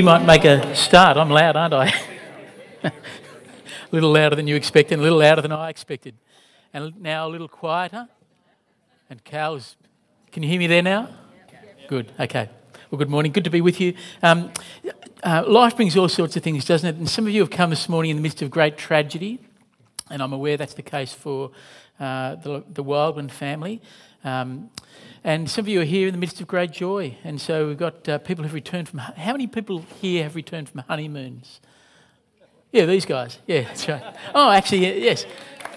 might make a start. I'm loud, aren't I? A little louder than you expected, a little louder than I expected. And now a little quieter. And Cal's... Can you hear me there now? Good, okay. Well, good morning. Good to be with you. Life brings all sorts of things, doesn't it? And some of you have come this morning in the midst of great tragedy, and I'm aware that's the case for the Wildman family. And some of you are here in the midst of great joy. And so we've got people who've returned from... How many people here have returned from honeymoons? Yeah, these guys. Yeah, that's right. Oh, actually, yes.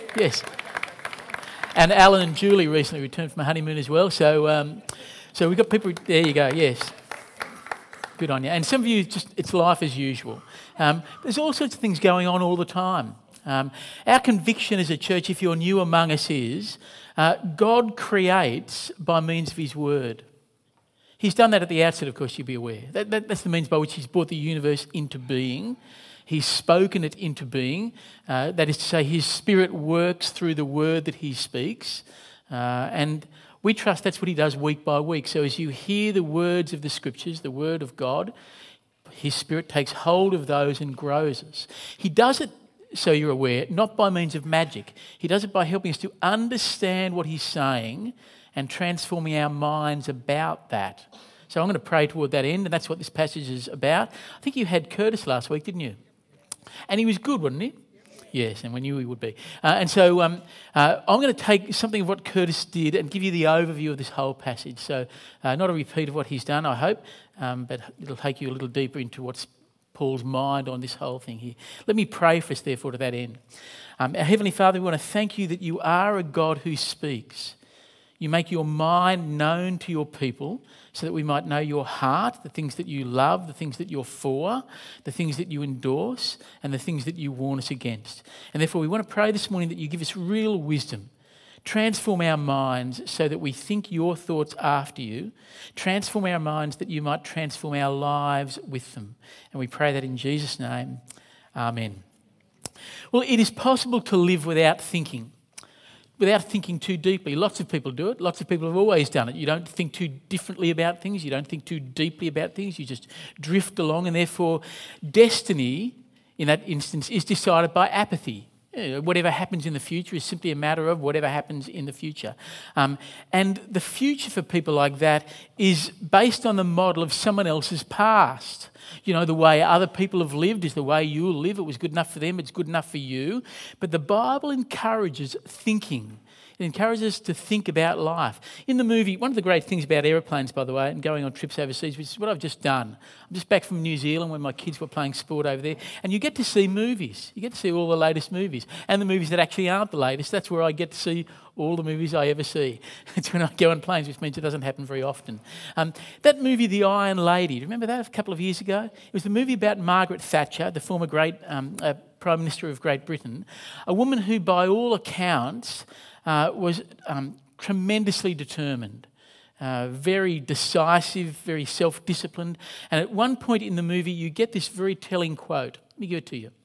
And Alan and Julie recently returned from a honeymoon as well. So we've got people... There you go, yes. Good on you. And some of you, it's life as usual. There's all sorts of things going on all the time. Our conviction as a church, if you're new among us, is God creates by means of his word. He's done that at the outset, of course, you'll be aware. That's the means by which he's brought the universe into being. He's spoken it into being. That is to say, his spirit works through the word that he speaks. And we trust that's what he does week by week. So as you hear the words of the scriptures, the word of God, his spirit takes hold of those and grows us. He does it, so you're aware, not by means of magic. He does it by helping us to understand what he's saying and transforming our minds about that. So I'm going to pray toward that end, and that's what this passage is about. I think you had Curtis last week, didn't you? And he was good, wasn't he? Yes, and we knew he would be. And so I'm going to take something of what Curtis did and give you the overview of this whole passage. So not a repeat of what he's done, I hope, but it'll take you a little deeper into what's Paul's mind on this whole thing here. Let me pray for us, therefore, to that end. Our Heavenly Father, we want to thank you that you are a God who speaks. You make your mind known to your people so that we might know your heart, the things that you love, the things that you're for, the things that you endorse, and the things that you warn us against. And therefore, we want to pray this morning that you give us real wisdom. Transform our minds so that we think your thoughts after you. Transform our minds that you might transform our lives with them. And we pray that in Jesus' name. Amen. Well, it is possible to live without thinking too deeply. Lots of people do it. Lots of people have always done it. You don't think too differently about things. You don't think too deeply about things. You just drift along, and therefore destiny, in that instance, is decided by apathy. Whatever happens in the future is simply a matter of whatever happens in the future. And the future for people like that is based on the model of someone else's past. You know, the way other people have lived is the way you'll live. It was good enough for them, it's good enough for you. But the Bible encourages thinking. It encourages us to think about life. In the movie, one of the great things about aeroplanes, by the way, and going on trips overseas, which is what I've just done. I'm just back from New Zealand when my kids were playing sport over there, and you get to see movies. You get to see all the latest movies, and the movies that actually aren't the latest. That's where I get to see all the movies I ever see. It's when I go on planes, which means it doesn't happen very often. That movie, The Iron Lady, do you remember that a couple of years ago? It was the movie about Margaret Thatcher, the former great Prime Minister of Great Britain, a woman who, by all accounts, was tremendously determined, very decisive, very self-disciplined. And at one point in the movie, you get this very telling quote. Let me give it to you.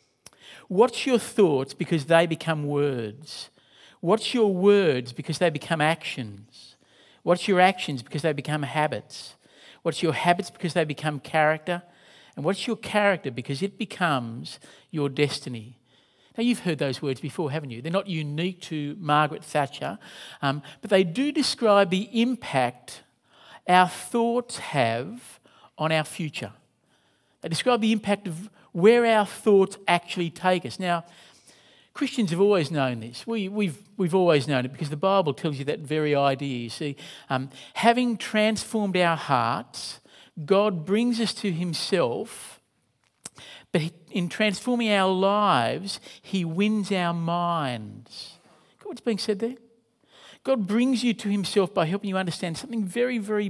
Watch your thoughts because they become words. Watch your words because they become actions. Watch your actions because they become habits. Watch your habits because they become character. And watch your character because it becomes your destiny. Now, you've heard those words before, haven't you? They're not unique to Margaret Thatcher, but they do describe the impact our thoughts have on our future. They describe the impact of where our thoughts actually take us. Now, Christians have always known this. We've always known it because the Bible tells you that very idea. You see, having transformed our hearts, God brings us to himself. But in transforming our lives, he wins our minds. Got what's being said there? God brings you to himself by helping you understand something very, very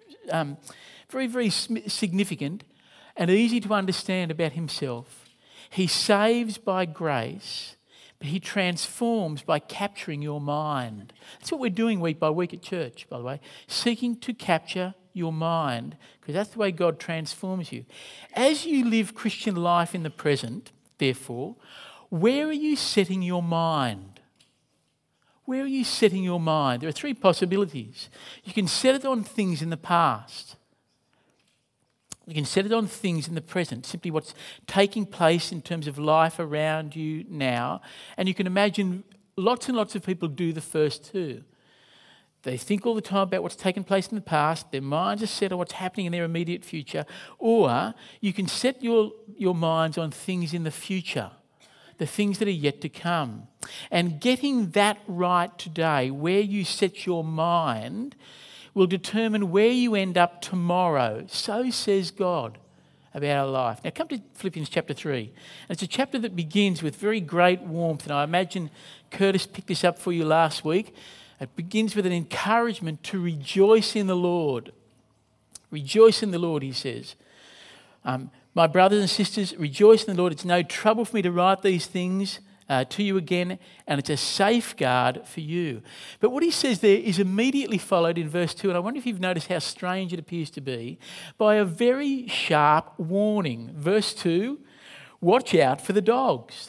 significant and easy to understand about himself. He saves by grace, but he transforms by capturing your mind. That's what we're doing week by week at church, by the way, seeking to capture your mind, because that's the way God transforms you. As you live Christian life in the present, therefore, where are you setting your mind? Where are you setting your mind? There are three possibilities. You can set it on things in the past. You can set it on things in the present, simply what's taking place in terms of life around you now. And you can imagine lots and lots of people do the first two. They think all the time about what's taken place in the past. Their minds are set on what's happening in their immediate future. Or you can set your minds on things in the future, the things that are yet to come. And getting that right today, where you set your mind, will determine where you end up tomorrow. So says God about our life. Now come to Philippians chapter 3. And it's a chapter that begins with very great warmth. And I imagine Curtis picked this up for you last week. It begins with an encouragement to rejoice in the Lord. Rejoice in the Lord, he says. My brothers and sisters, rejoice in the Lord. It's no trouble for me to write these things to you again, and it's a safeguard for you. But what he says there is immediately followed in verse 2, and I wonder if you've noticed how strange it appears to be, by a very sharp warning. Verse 2, watch out for the dogs.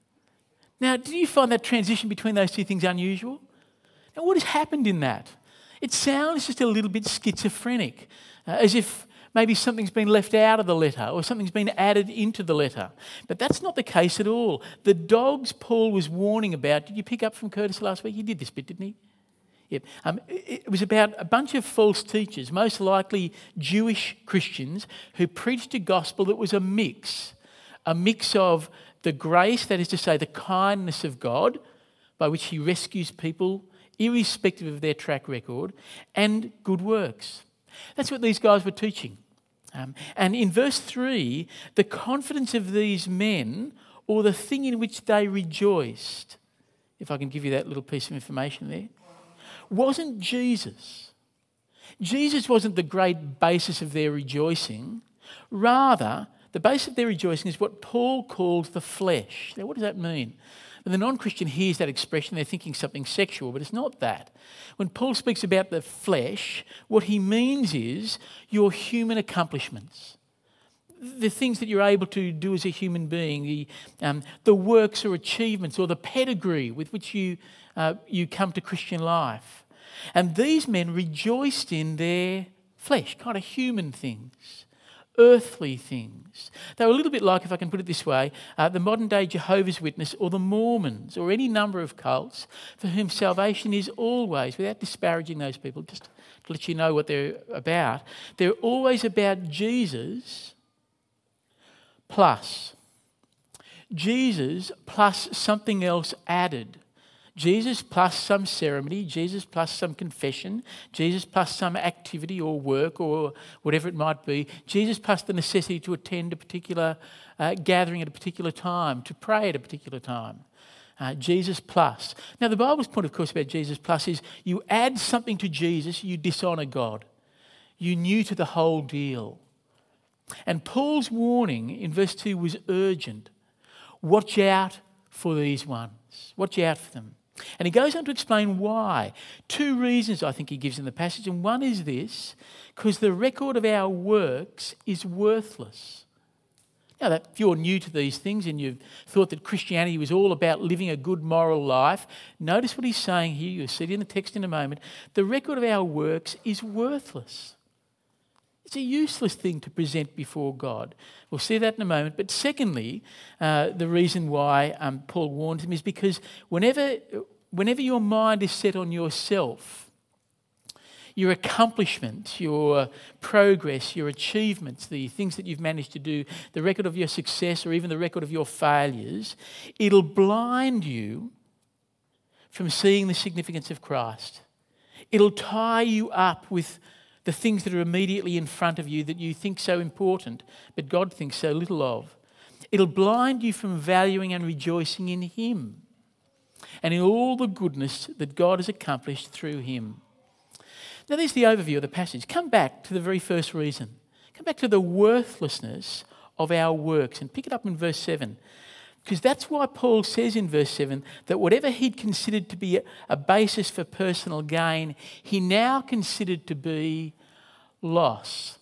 Now, do you find that transition between those two things unusual? Now, what has happened in that? It sounds just a little bit schizophrenic, as if maybe something's been left out of the letter or something's been added into the letter. But that's not the case at all. The dogs Paul was warning about, did you pick up from Curtis last week? He did this bit, didn't he? Yep. It was about a bunch of false teachers, most likely Jewish Christians, who preached a gospel that was a mix of the grace, that is to say the kindness of God, by which he rescues people irrespective of their track record, and good works. That's what these guys were teaching. And in verse 3, the confidence of these men, or the thing in which they rejoiced, if I can give you that little piece of information there, wasn't Jesus. Jesus wasn't the great basis of their rejoicing. Rather, the basis of their rejoicing is what Paul calls the flesh. Now, what does that mean? When the non-Christian hears that expression, they're thinking something sexual, but it's not that. When Paul speaks about the flesh, what he means is your human accomplishments, the things that you're able to do as a human being, the works or achievements or the pedigree with which you come to Christian life. And these men rejoiced in their flesh, kind of human things, earthly things. They were a little bit like, if I can put it this way, the modern day Jehovah's Witness or the Mormons or any number of cults for whom salvation is always, without disparaging those people, just to let you know what they're about, they're always about Jesus plus something else added. Jesus plus some ceremony, Jesus plus some confession, Jesus plus some activity or work or whatever it might be, Jesus plus the necessity to attend a particular gathering at a particular time, to pray at a particular time. Jesus plus. Now, the Bible's point, of course, about Jesus plus is you add something to Jesus, you dishonour God. You're new to the whole deal. And Paul's warning in verse 2 was urgent. Watch out for these ones. Watch out for them. And he goes on to explain why. Two reasons I think he gives in the passage. And one is this, because the record of our works is worthless. Now, if you're new to these things and you've thought that Christianity was all about living a good moral life, notice what he's saying here. You'll see it in the text in a moment. The record of our works is worthless. It's a useless thing to present before God. We'll see that in a moment. But secondly, the reason why Paul warns him is because whenever your mind is set on yourself, your accomplishments, your progress, your achievements, the things that you've managed to do, the record of your success or even the record of your failures, it'll blind you from seeing the significance of Christ. It'll tie you up with the things that are immediately in front of you that you think so important, but God thinks so little of. It'll blind you from valuing and rejoicing in Him and in all the goodness that God has accomplished through Him. Now, there's the overview of the passage. Come back to the very first reason. Come back to the worthlessness of our works and pick it up in verse 7. Because that's why Paul says in verse 7 that whatever he'd considered to be a basis for personal gain, he now considered to be loss.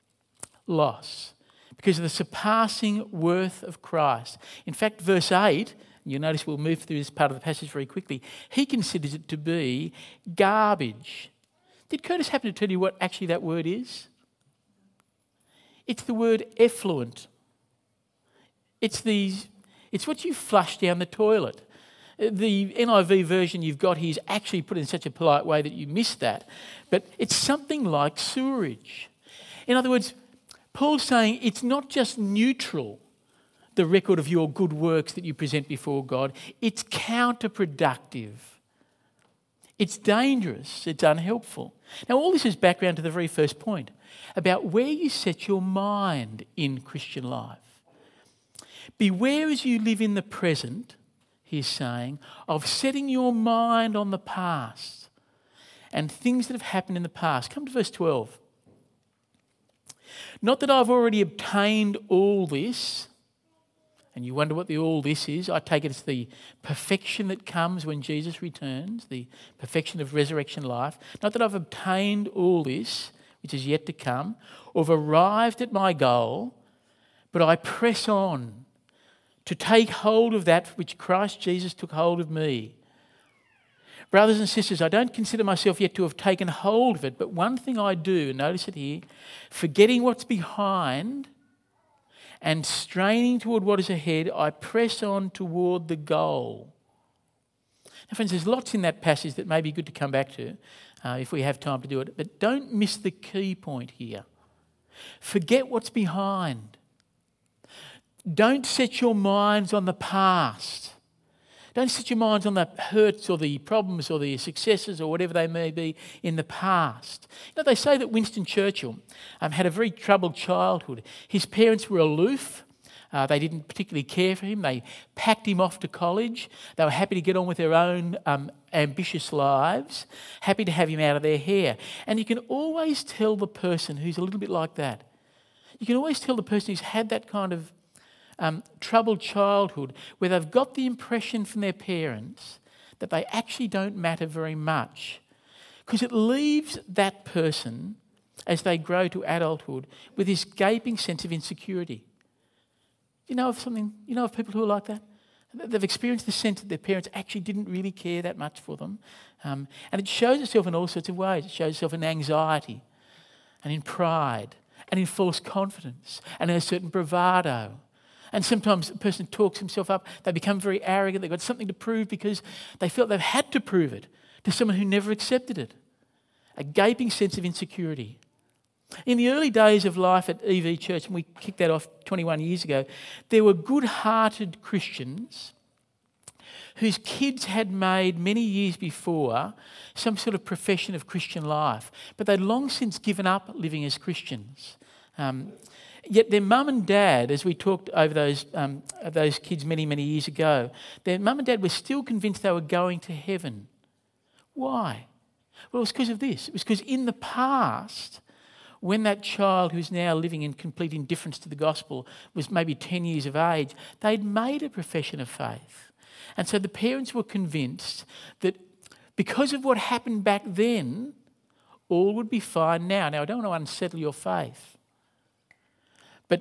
Loss. Because of the surpassing worth of Christ. In fact, verse 8, you'll notice we'll move through this part of the passage very quickly, he considers it to be garbage. Did Curtis happen to tell you what actually that word is? It's the word effluent. It's what you flush down the toilet. The NIV version you've got here is actually put in such a polite way that you miss that. But it's something like sewerage. In other words, Paul's saying it's not just neutral, the record of your good works that you present before God. It's counterproductive. It's dangerous. It's unhelpful. Now, all this is background to the very first point about where you set your mind in Christian life. Beware as you live in the present, he's saying, of setting your mind on the past and things that have happened in the past. Come to verse 12. Not that I've already obtained all this, and you wonder what the all this is. I take it as the perfection that comes when Jesus returns, the perfection of resurrection life. Not that I've obtained all this, which is yet to come, or have arrived at my goal, but I press on to take hold of that which Christ Jesus took hold of me. Brothers and sisters, I don't consider myself yet to have taken hold of it, but one thing I do, and notice it here, forgetting what's behind and straining toward what is ahead, I press on toward the goal. Now, friends, there's lots in that passage that may be good to come back to if we have time to do it, but don't miss the key point here. Forget what's behind. Don't set your minds on the past. Don't set your minds on the hurts or the problems or the successes or whatever they may be in the past. You know, they say that Winston Churchill had a very troubled childhood. His parents were aloof. They didn't particularly care for him. They packed him off to college. They were happy to get on with their own ambitious lives, happy to have him out of their hair. And you can always tell the person who's a little bit like that. You can always tell the person who's had that kind of troubled childhood, where they've got the impression from their parents that they actually don't matter very much, because it leaves that person, as they grow to adulthood, with this gaping sense of insecurity. You know of people who are like that? They've experienced the sense that their parents actually didn't really care that much for them. And it shows itself in all sorts of ways. It shows itself in anxiety and in pride and in false confidence and in a certain bravado. And sometimes a person talks himself up, they become very arrogant, they've got something to prove because they felt they've had to prove it to someone who never accepted it. A gaping sense of insecurity. In the early days of life at EV Church, and we kicked that off 21 years ago, there were good-hearted Christians whose kids had made many years before some sort of profession of Christian life, but they'd long since given up living as Christians. Yet their mum and dad, as we talked over those kids many, many years ago, their mum and dad were still convinced they were going to heaven. Why? Well, it was because of this. It was because in the past, when that child who's now living in complete indifference to the gospel was maybe 10 years of age, they'd made a profession of faith. And so the parents were convinced that because of what happened back then, all would be fine now. Now, I don't want to unsettle your faith. But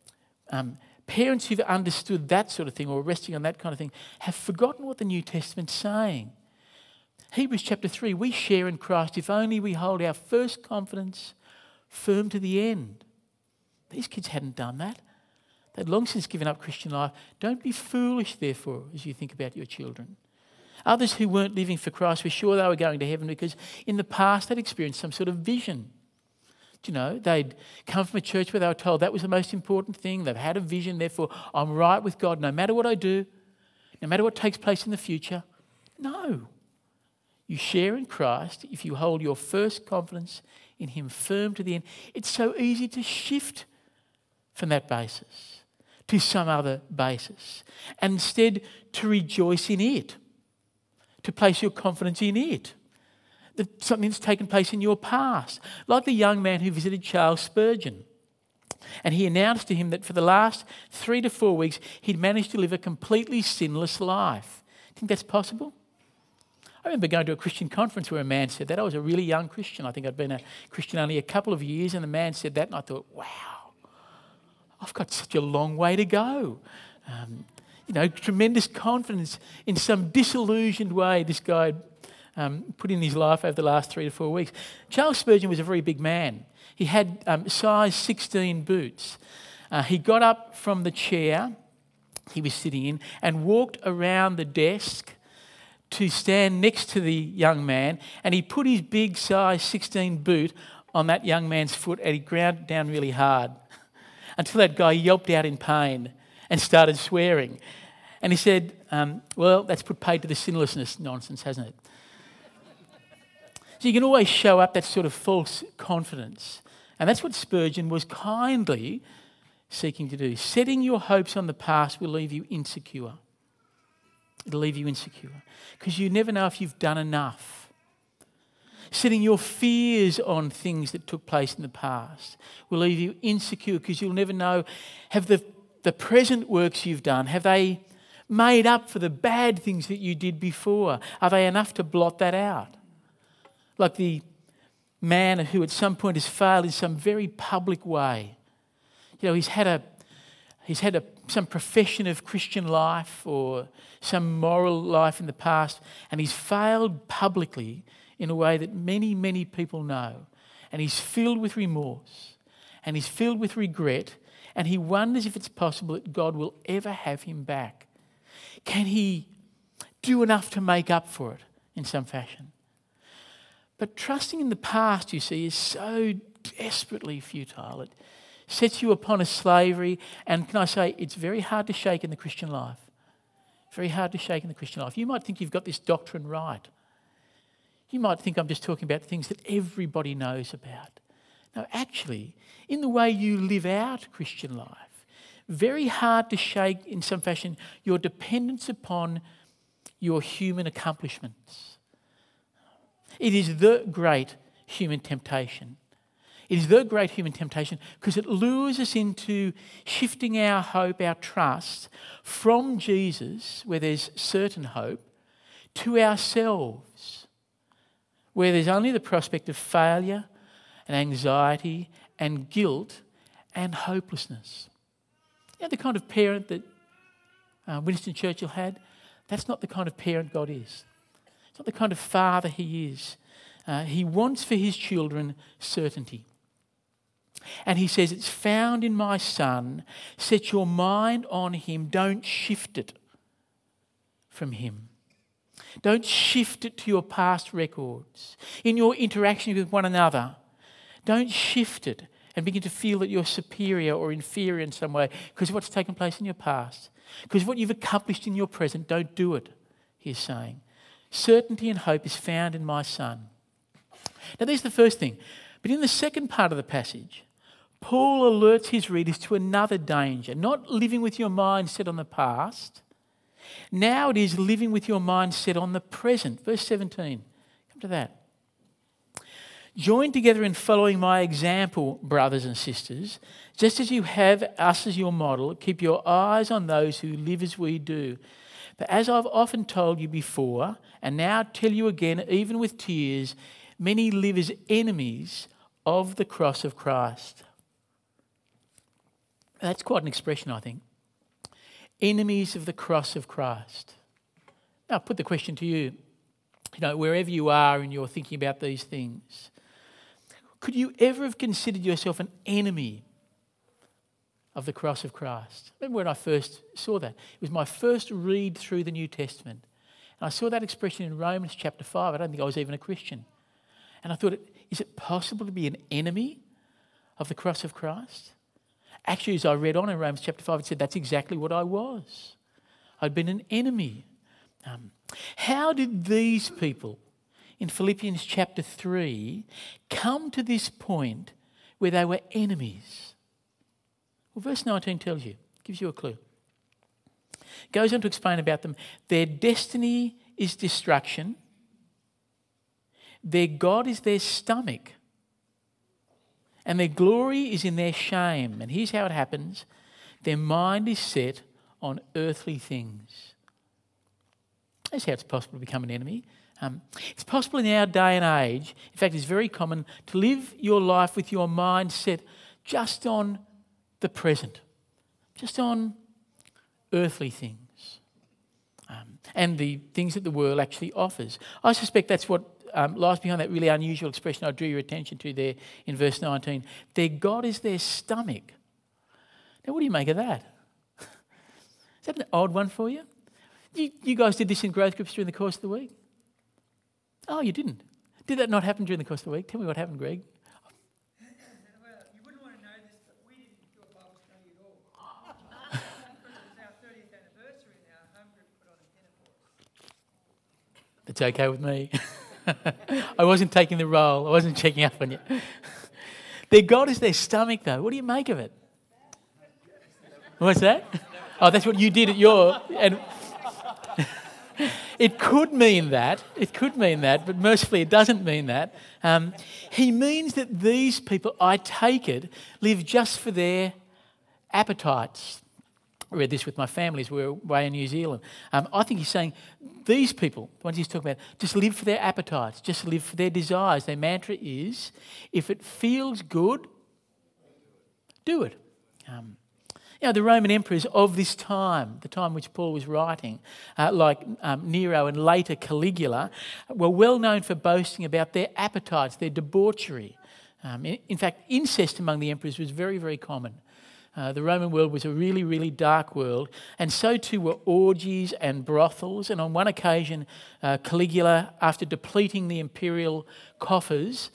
parents who've understood that sort of thing or resting on that kind of thing have forgotten what the New Testament's saying. Hebrews chapter 3, we share in Christ if only we hold our first confidence firm to the end. These kids hadn't done that. They'd long since given up Christian life. Don't be foolish, therefore, as you think about your children. Others who weren't living for Christ were sure they were going to heaven because in the past they'd experienced some sort of vision. You know, they'd come from a church where they were told that was the most important thing. They've had a vision, therefore I'm right with God no matter what I do, no matter what takes place in the future. No. You share in Christ if you hold your first confidence in him firm to the end. It's so easy to shift from that basis to some other basis and instead to rejoice in it, to place your confidence in it. That something that's taken place in your past. Like the young man who visited Charles Spurgeon. And he announced to him that for the last 3 to 4 weeks, he'd managed to live a completely sinless life. Think that's possible? I remember going to a Christian conference where a man said that. I was a really young Christian. I think I'd been a Christian only a couple of years, and the man said that, and I thought, wow, I've got such a long way to go. Tremendous confidence in some disillusioned way. This guy put in his life over the last 3 to 4 weeks. Charles Spurgeon was a very big man. He had size 16 boots. He got up from the chair he was sitting in and walked around the desk to stand next to the young man, and he put his big size 16 boot on that young man's foot and he ground it down really hard until that guy yelped out in pain and started swearing. And he said, well, that's put paid to the sinlessness nonsense, hasn't it? So you can always show up that sort of false confidence. And that's what Spurgeon was kindly seeking to do. Setting your hopes on the past will leave you insecure. It'll leave you insecure because you never know if you've done enough. Setting your fears on things that took place in the past will leave you insecure because you'll never know, have the present works you've done, have they made up for the bad things that you did before? Are they enough to blot that out? Like the man who at some point has failed in some very public way. You know, he's had some profession of Christian life or some moral life in the past, and he's failed publicly in a way that many, many people know. And he's filled with remorse and he's filled with regret, and he wonders if it's possible that God will ever have him back. Can he do enough to make up for it in some fashion? But trusting in the past, you see, is so desperately futile. It sets you upon a slavery, and can I say, it's very hard to shake in the Christian life. Very hard to shake in the Christian life. You might think you've got this doctrine right. You might think I'm just talking about things that everybody knows about. No, actually, in the way you live out Christian life, very hard to shake in some fashion your dependence upon your human accomplishments. It is the great human temptation. It is the great human temptation because it lures us into shifting our hope, our trust from Jesus, where there's certain hope, to ourselves, where there's only the prospect of failure and anxiety and guilt and hopelessness. You know, the kind of parent that Winston Churchill had, that's not the kind of parent God is. It's not the kind of father he is. He wants for his children certainty. And he says, it's found in my son. Set your mind on him. Don't shift it from him. Don't shift it to your past records. In your interaction with one another, don't shift it and begin to feel that you're superior or inferior in some way because of what's taken place in your past. Because of what you've accomplished in your present, don't do it, he's saying. Certainty and hope is found in my son. Now, there's the first thing. But in the second part of the passage, Paul alerts his readers to another danger, not living with your mind set on the past. Now it is living with your mind set on the present. Verse 17. Come to that. Join together in following my example, brothers and sisters. Just as you have us as your model, keep your eyes on those who live as we do. But as I've often told you before, and now tell you again, even with tears, many live as enemies of the cross of Christ. That's quite an expression, I think. Enemies of the cross of Christ. Now, I'll put the question to you. You know, wherever you are and you're thinking about these things, could you ever have considered yourself an enemy of the cross of Christ? I remember when I first saw that. It was my first read through the New Testament. And I saw that expression in Romans chapter 5. I don't think I was even a Christian. And I thought, is it possible to be an enemy of the cross of Christ? Actually, as I read on in Romans chapter 5, it said that's exactly what I was. I'd been an enemy. How did these people in Philippians chapter 3 come to this point where they were enemies? Well, verse 19 tells you, gives you a clue. It goes on to explain about them. Their destiny is destruction. Their God is their stomach. And their glory is in their shame. And here's how it happens. Their mind is set on earthly things. That's how it's possible to become an enemy. It's possible in our day and age, in fact, it's very common to live your life with your mind set just on the present, just on earthly things. and the things that the world actually offers. I suspect that's what lies behind that really unusual expression I drew your attention to there in verse 19. Their God is their stomach. Now, what do you make of that? Is that an odd one for you? You guys did this in growth groups during the course of the week? Oh, you didn't? Did that not happen during the course of the week? Tell me what happened, Greg. Well, you wouldn't want to know this, but we didn't do a Bible study at all. Because it was our 30th anniversary and our home group put on a dinner for us. That's okay with me. I wasn't taking the role. I wasn't checking up on you. Their God is their stomach, though. What do you make of it? What's that? Oh, that's what you did at your... And it could mean that. It could mean that, but mercifully it doesn't mean that. He means that these people, I take it, live just for their appetites. I read this with my family as we were away in New Zealand. I think he's saying these people, the ones he's talking about, just live for their appetites, just live for their desires. Their mantra is, if it feels good, do it. The Roman emperors of this time, the time which Paul was writing, like Nero and later Caligula, were well known for boasting about their appetites, their debauchery. In fact, incest among the emperors was very, very common. The Roman world was a really, really dark world, and so too were orgies and brothels. And on one occasion, Caligula, after depleting the imperial coffers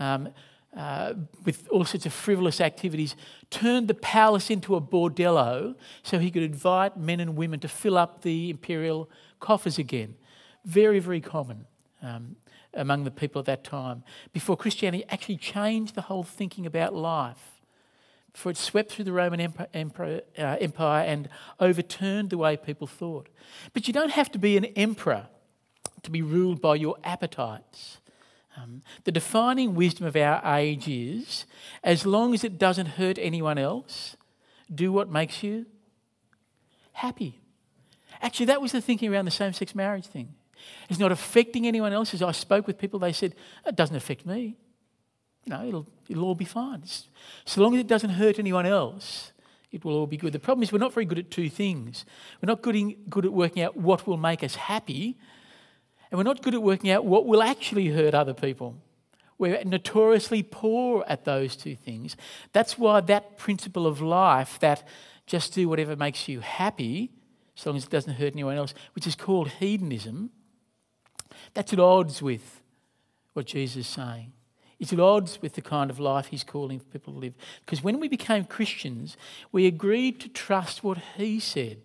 with all sorts of frivolous activities, turned the palace into a bordello so he could invite men and women to fill up the imperial coffers again. Very, very common among the people at that time, before Christianity actually changed the whole thinking about life, before it swept through the Roman Empire and overturned the way people thought. But you don't have to be an emperor to be ruled by your appetites. The defining wisdom of our age is, as long as it doesn't hurt anyone else, do what makes you happy. Actually, that was the thinking around the same-sex marriage thing. It's not affecting anyone else. As I spoke with people, they said, it doesn't affect me. It'll all be fine. So long as it doesn't hurt anyone else, it will all be good. The problem is we're not very good at two things. We're not good at working out what will make us happy, and we're not good at working out what will actually hurt other people. We're notoriously poor at those two things. That's why that principle of life, that just do whatever makes you happy, as long as it doesn't hurt anyone else, which is called hedonism, that's at odds with what Jesus is saying. It's at odds with the kind of life he's calling for people to live. Because when we became Christians, we agreed to trust what he said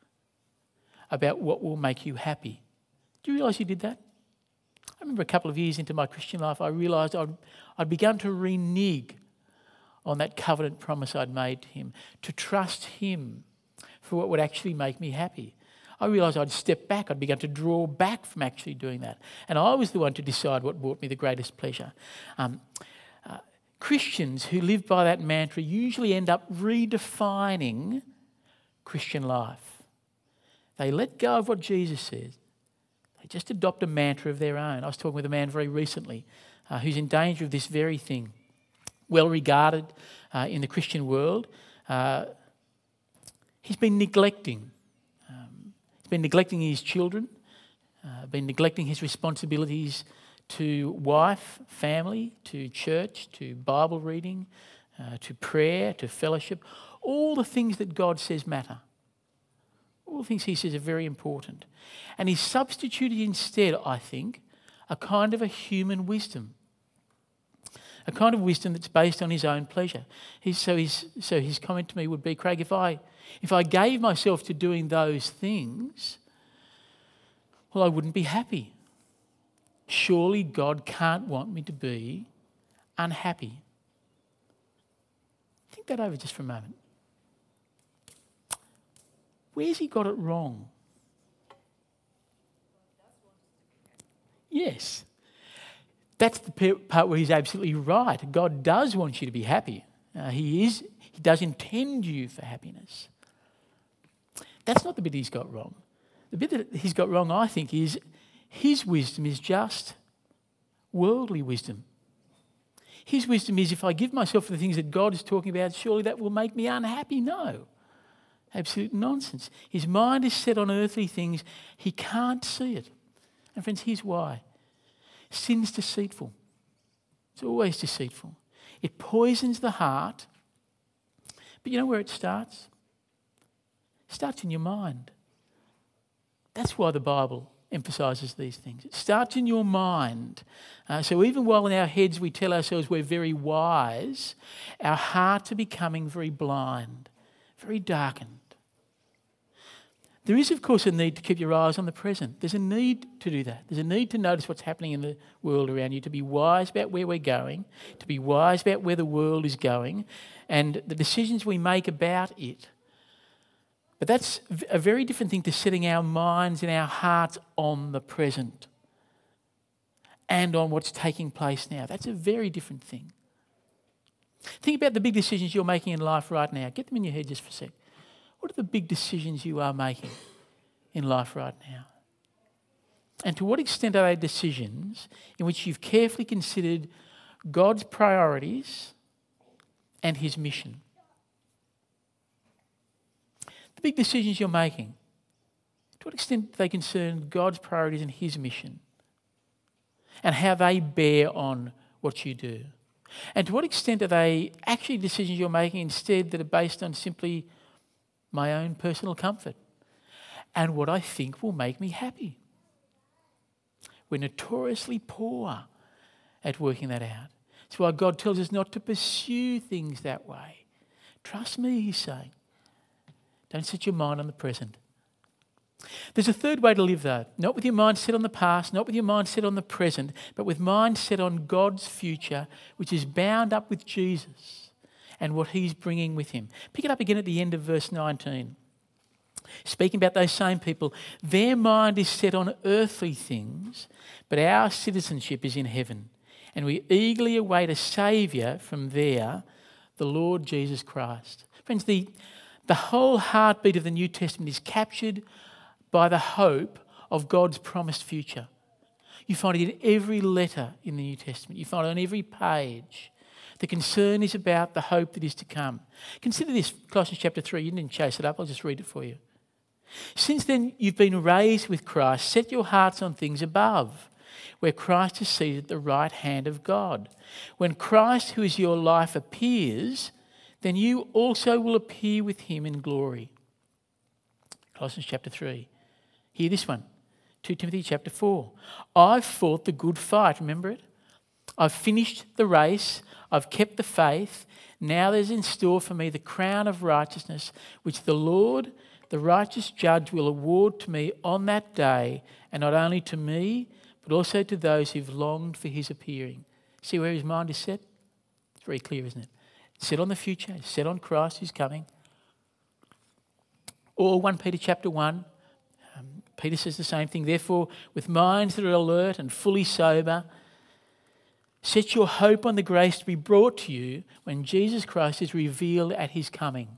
about what will make you happy. Do you realise you did that? I remember a couple of years into my Christian life, I realised I'd begun to renege on that covenant promise I'd made to him, to trust him for what would actually make me happy. I realised I'd step back, I'd begun to draw back from actually doing that. And I was the one to decide what brought me the greatest pleasure. Christians who live by that mantra usually end up redefining Christian life. They let go of what Jesus says. They just adopt a mantra of their own. I was talking with a man very recently who's in danger of this very thing. Well regarded in the Christian world. He's been neglecting. He's been neglecting his children, been neglecting his responsibilities to wife, family, to church, to Bible reading, to prayer, to fellowship. All the things that God says matter. All the things he says are very important. And he's substituted instead, I think, a kind of a human wisdom. A kind of wisdom that's based on his own pleasure. So his comment to me would be, Craig, if I gave myself to doing those things, well, I wouldn't be happy. Surely God can't want me to be unhappy. Think that over just for a moment. Where's he got it wrong? Yes. That's the part where he's absolutely right. God does want you to be happy. He does intend you for happiness. That's not the bit he's got wrong. The bit that he's got wrong, I think, is his wisdom is just worldly wisdom. His wisdom is if I give myself to the things that God is talking about, surely that will make me unhappy. No. Absolute nonsense. His mind is set on earthly things. He can't see it. And friends, here's why. Sin's deceitful. It's always deceitful. It poisons the heart. But you know where it starts? It starts in your mind. That's why the Bible emphasises these things. It starts in your mind. So even while in our heads we tell ourselves we're very wise, our hearts are becoming very blind, very darkened. There is, of course, a need to keep your eyes on the present. There's a need to do that. There's a need to notice what's happening in the world around you, to be wise about where we're going, to be wise about where the world is going, and the decisions we make about it. But that's a very different thing to setting our minds and our hearts on the present and on what's taking place now. That's a very different thing. Think about the big decisions you're making in life right now. Get them in your head just for a sec. What are the big decisions you are making in life right now? And to what extent are they decisions in which you've carefully considered God's priorities and his mission? The big decisions you're making, to what extent do they concern God's priorities and his mission? And how they bear on what you do? And to what extent are they actually decisions you're making instead that are based on simply my own personal comfort and what I think will make me happy? We're notoriously poor at working that out. That's why God tells us not to pursue things that way. Trust me, he's saying. Don't set your mind on the present. There's a third way to live though. Not with your mind set on the past, not with your mind set on the present, but with mind set on God's future, which is bound up with Jesus and what he's bringing with him. Pick it up again at the end of verse 19. Speaking about those same people, their mind is set on earthly things, but our citizenship is in heaven. And we eagerly await a Saviour from there, the Lord Jesus Christ. Friends, the whole heartbeat of the New Testament is captured by the hope of God's promised future. You find it in every letter in the New Testament. You find it on every page. The concern is about the hope that is to come. Consider this, Colossians chapter 3. You didn't chase it up, I'll just read it for you. Since then you've been raised with Christ, set your hearts on things above, where Christ is seated at the right hand of God. When Christ, who is your life, appears, then you also will appear with him in glory. Colossians chapter 3. Hear this one, 2 Timothy chapter 4. I've fought the good fight, remember it? I've finished the race, I've kept the faith. Now there's in store for me the crown of righteousness, which the Lord, the righteous judge, will award to me on that day, and not only to me, but also to those who've longed for his appearing. See where his mind is set? It's very clear, isn't it? Set on the future, set on Christ who's coming. Or 1 Peter chapter 1, Peter says the same thing. Therefore, with minds that are alert and fully sober, set your hope on the grace to be brought to you when Jesus Christ is revealed at his coming.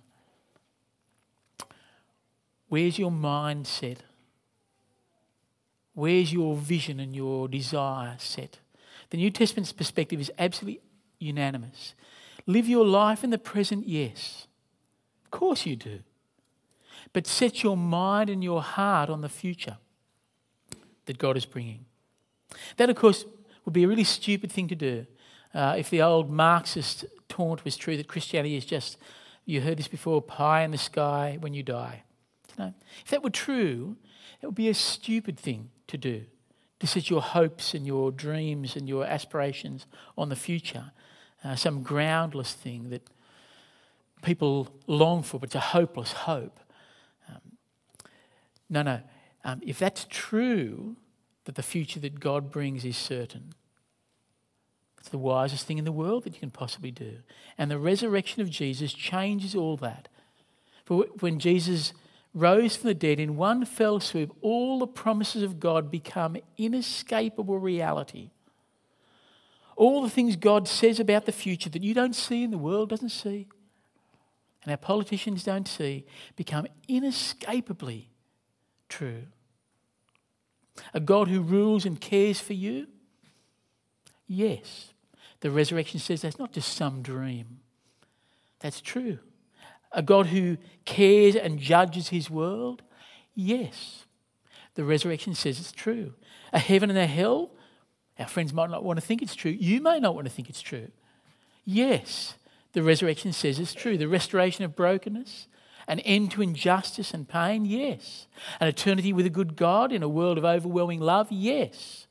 Where's your mind set? Where's your vision and your desire set? The New Testament's perspective is absolutely unanimous. Live your life in the present, yes. Of course you do. But set your mind and your heart on the future that God is bringing. That, of course, would be a really stupid thing to do if the old Marxist taunt was true that Christianity is just, you heard this before, pie in the sky when you die. No. If that were true, it would be a stupid thing to do, to set your hopes and your dreams and your aspirations on the future, some groundless thing that people long for, but it's a hopeless hope. No. If that's true, that the future that God brings is certain, it's the wisest thing in the world that you can possibly do. And the resurrection of Jesus changes all that. For when Jesus rose from the dead, in one fell swoop, all the promises of God become inescapable reality. All the things God says about the future that you don't see and the world doesn't see, and our politicians don't see, become inescapably true. A God who rules and cares for you? Yes. The resurrection says that's not just some dream. That's true. A God who cares and judges his world? Yes. The resurrection says it's true. A heaven and a hell? Our friends might not want to think it's true. You may not want to think it's true. Yes, the resurrection says it's true. The restoration of brokenness, an end to injustice and pain? Yes. An eternity with a good God in a world of overwhelming love? Yes.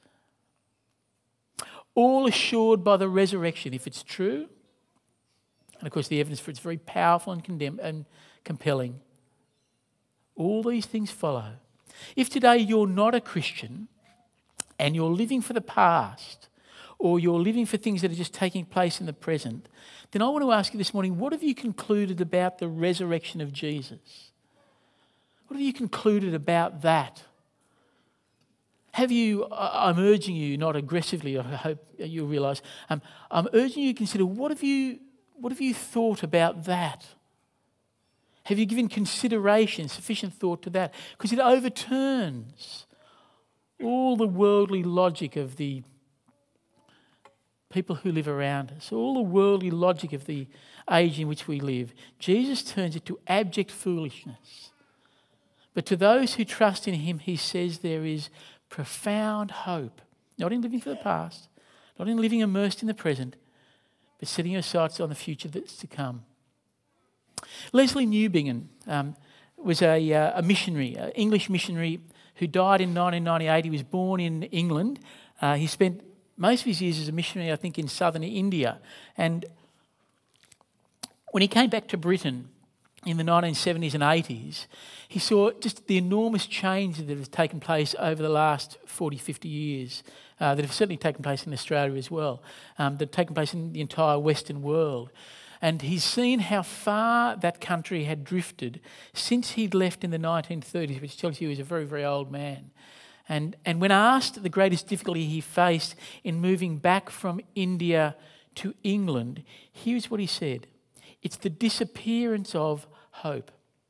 All assured by the resurrection, if it's true. And of course the evidence for it's very powerful and compelling. All these things follow. If today you're not a Christian and you're living for the past, or you're living for things that are just taking place in the present, then I want to ask you this morning, what have you concluded about the resurrection of Jesus? What have you concluded about that? Have you, I'm urging you, not aggressively, I hope you'll realise, I'm urging you to consider what have you thought about that? Have you given consideration, sufficient thought to that? Because it overturns all the worldly logic of the people who live around us, all the worldly logic of the age in which we live. Jesus turns it to abject foolishness. But to those who trust in him, he says there is profound hope, not in living for the past, not in living immersed in the present, but setting your sights on the future that's to come. Leslie Newbingen was a missionary, an English missionary who died in 1998. He was born in England. He spent most of his years as a missionary, I think, in southern India. And when he came back to Britain in the 1970s and 80s, he saw just the enormous change that has taken place over the last 40, 50 years, that have certainly taken place in Australia as well, that have taken place in the entire Western world. And he's seen how far that country had drifted since he'd left in the 1930s, which tells you he was a very, very old man. And when asked the greatest difficulty he faced in moving back from India to England, here's what he said. It's the disappearance of hope.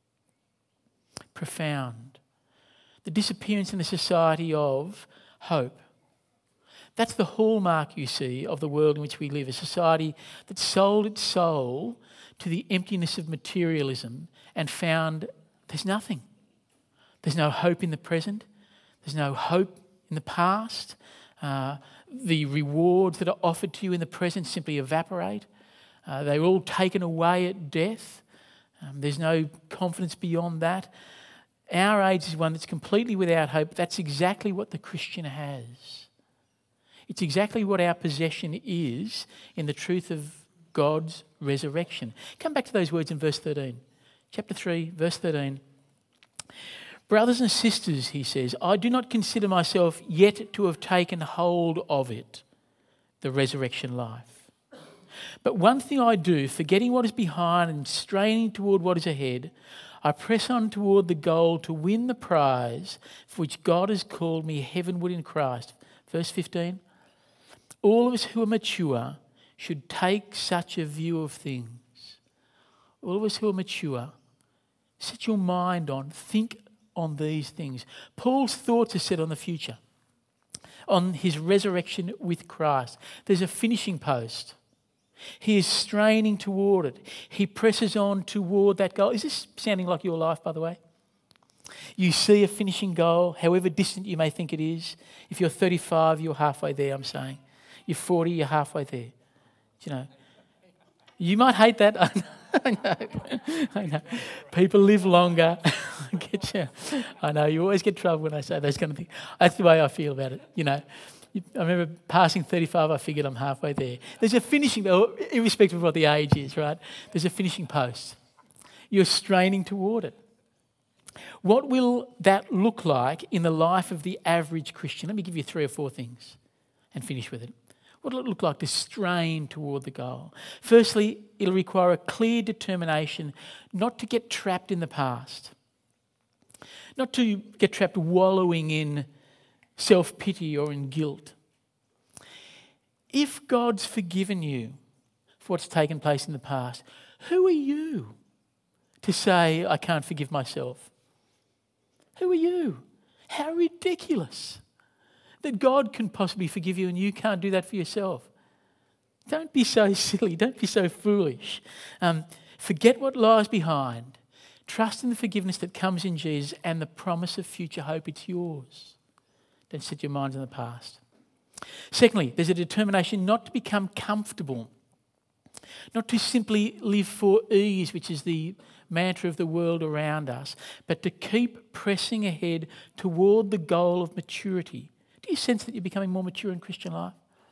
Profound. The disappearance in the society of hope. That's the hallmark, you see, of the world in which we live, a society that sold its soul to the emptiness of materialism and found there's nothing. There's no hope in the present. There's no hope in the past. The rewards that are offered to you in the present simply evaporate. They're all taken away at death. There's no confidence beyond that. Our age is one that's completely without hope. That's exactly what the Christian has. It's exactly what our possession is in the truth of God's resurrection. Come back to those words in verse 13. Chapter 3, verse 13. Brothers and sisters, he says, I do not consider myself yet to have taken hold of it, the resurrection life. But one thing I do, forgetting what is behind and straining toward what is ahead, I press on toward the goal to win the prize for which God has called me heavenward in Christ. Verse 15. All of us who are mature should take such a view of things. All of us who are mature, set your mind on, think on these things. Paul's thoughts are set on the future, on his resurrection with Christ. There's a finishing post. He is straining toward it. He presses on toward that goal. Is this sounding like your life, by the way? You see a finishing goal, however distant you may think it is. If you're 35, you're halfway there, I'm saying. You're 40, you're halfway there. You know, you might hate that. I know. People live longer. I get you. I know, you always get trouble when I say those kind of things. That's the way I feel about it, you know. I remember passing 35, I figured I'm halfway there. There's a finishing, irrespective of what the age is, right? There's a finishing post. You're straining toward it. What will that look like in the life of the average Christian? Let me give you 3 or 4 things and finish with it. What will it look like to strain toward the goal? Firstly, it'll require a clear determination not to get trapped in the past, not to get trapped wallowing in self-pity or in guilt. If God's forgiven you for what's taken place in the past, who are you to say, I can't forgive myself? Who are you? How ridiculous that God can possibly forgive you and you can't do that for yourself. Don't be so silly. Don't be so foolish. Forget what lies behind. Trust in the forgiveness that comes in Jesus and the promise of future hope. It's yours. Don't set your minds on the past. Secondly, there's a determination not to become comfortable, not to simply live for ease, which is the mantra of the world around us, but to keep pressing ahead toward the goal of maturity. Do you sense that you're becoming more mature in Christian life?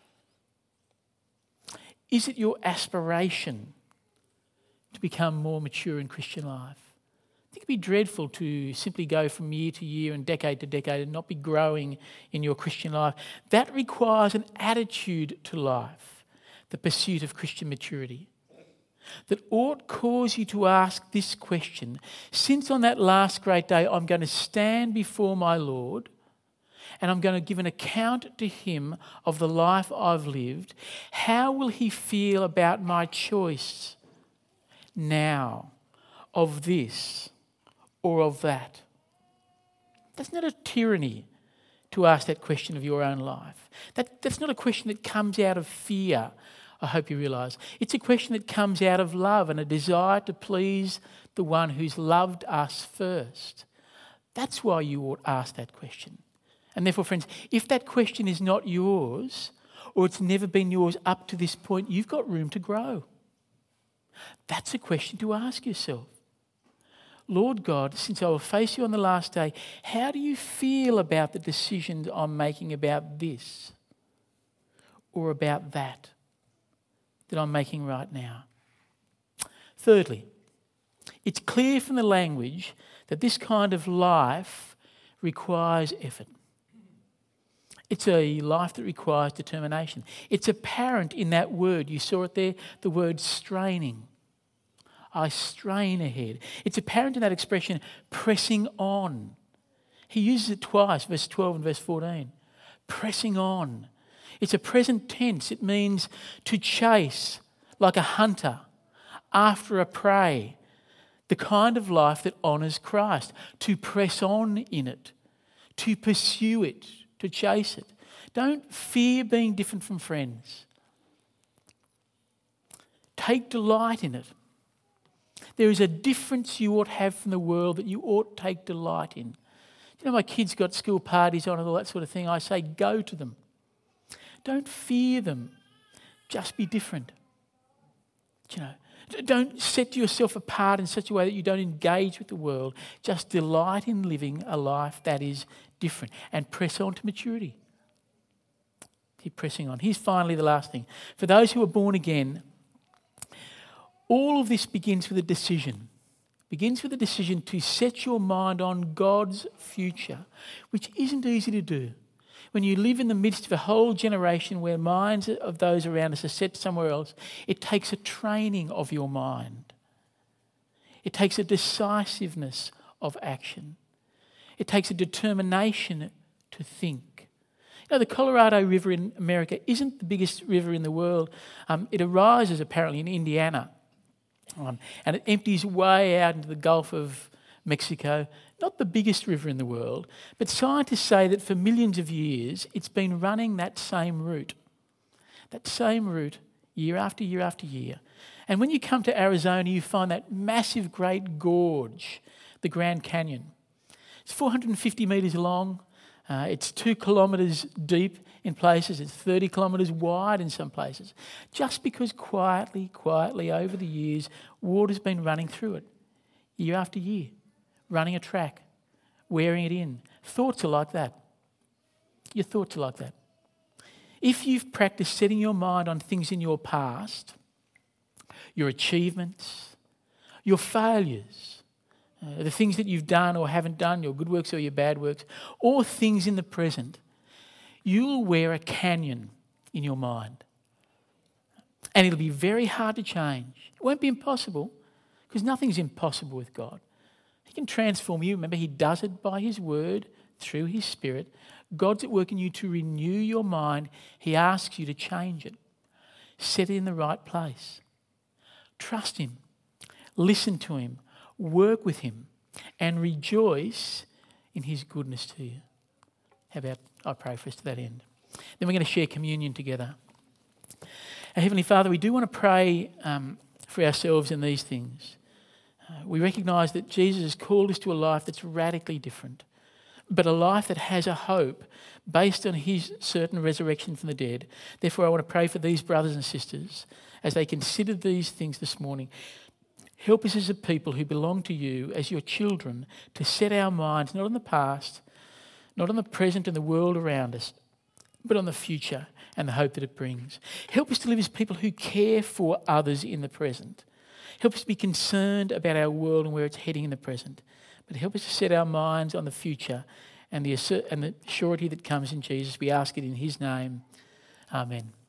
Is it your aspiration to become more mature in Christian life? I think it'd be dreadful to simply go from year to year and decade to decade and not be growing in your Christian life. That requires an attitude to life, the pursuit of Christian maturity, that ought cause you to ask this question: since on that last great day I'm going to stand before my Lord and I'm going to give an account to him of the life I've lived, how will he feel about my choice now of this or of that? That's not a tyranny to ask that question of your own life. That's not a question that comes out of fear, I hope you realise. It's a question that comes out of love and a desire to please the one who's loved us first. That's why you ought ask that question. And therefore, friends, if that question is not yours, or it's never been yours up to this point, you've got room to grow. That's a question to ask yourself. Lord God, since I will face you on the last day, how do you feel about the decisions I'm making about this or about that I'm making right now? Thirdly, it's clear from the language that this kind of life requires effort. It's a life that requires determination. It's apparent in that word. You saw it there, the word straining. I strain ahead. It's apparent in that expression, pressing on. He uses it twice, verse 12 and verse 14. Pressing on. It's a present tense. It means to chase like a hunter after a prey. The kind of life that honours Christ. To press on in it. To pursue it. To chase it. Don't fear being different from friends. Take delight in it. There is a difference you ought to have from the world that you ought to take delight in. You know, my kids got school parties on and all that sort of thing. I say go to them. Don't fear them. Just be different. You know, don't set yourself apart in such a way that you don't engage with the world. Just delight in living a life that is different and press on to maturity. Keep pressing on. Here's finally the last thing. For those who are born again, all of this begins with a decision. Begins with a decision to set your mind on God's future, which isn't easy to do. When you live in the midst of a whole generation where minds of those around us are set somewhere else, it takes a training of your mind. It takes a decisiveness of action. It takes a determination to think. You know, the Colorado River in America isn't the biggest river in the world. It arises apparently in Indiana. And it empties way out into the Gulf of Mexico. Not the biggest river in the world, but scientists say that for millions of years it's been running that same route year after year after year. And when you come to Arizona, you find that massive great gorge, the Grand Canyon. It's 450 metres long. It's 2 kilometres deep in places. It's 30 kilometres wide in some places. Just because quietly over the years, water's been running through it year after year, running a track, wearing it in. Thoughts are like that. Your thoughts are like that. If you've practiced setting your mind on things in your past, your achievements, your failures, the things that you've done or haven't done, your good works or your bad works, or things in the present, you'll wear a canyon in your mind. And it'll be very hard to change. It won't be impossible, because nothing's impossible with God. He can transform you. Remember, he does it by his word, through his Spirit. God's at work in you to renew your mind. He asks you to change it. Set it in the right place. Trust him. Listen to him. Work with him. And rejoice in his goodness to you. How about I pray for us to that end? Then we're going to share communion together. Our Heavenly Father, we do want to pray for ourselves in these things. We recognise that Jesus has called us to a life that's radically different, but a life that has a hope based on his certain resurrection from the dead. Therefore, I want to pray for these brothers and sisters as they consider these things this morning. Help us as a people who belong to you, as your children, to set our minds not on the past, not on the present and the world around us, but on the future and the hope that it brings. Help us to live as people who care for others in the present. Help us to be concerned about our world and where it's heading in the present. But help us to set our minds on the future and the surety that comes in Jesus. We ask it in his name. Amen.